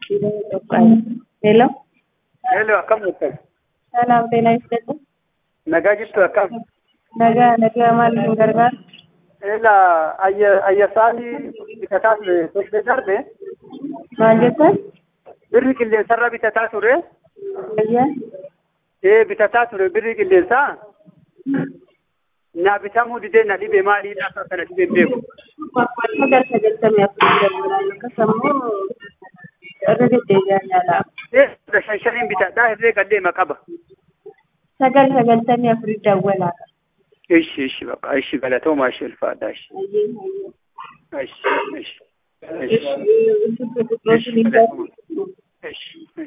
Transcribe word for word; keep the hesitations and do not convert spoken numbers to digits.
Hello. Hello, akkam jirtan? Salaam ጤና ይስጥልኝ። Nagaa jirtu akkam? Nagaa nagaa maal isin gargaara? Ela ayya ayyasaani bitataa ture tokko darbe Maal jettan? birri qilleensarra bitataa ture. Ayyaa. Ee bitataa ture birri qilleensaa. Na bitamuu didee na dhibee maaliidha akka kana dhibee beeku. Sagal sagaltamii afur dabalaa akkasumas irra deddeebi'aa jaalaa. Ee shan shaniin bitadhaa irree qalleema qaba. Sagal sagaltamii afur dawwalaa. Ishi ishi bakka ishi galatooma ishi ulfaadha ishi. Ishi ishi. Ishi. Ishi. Ishi.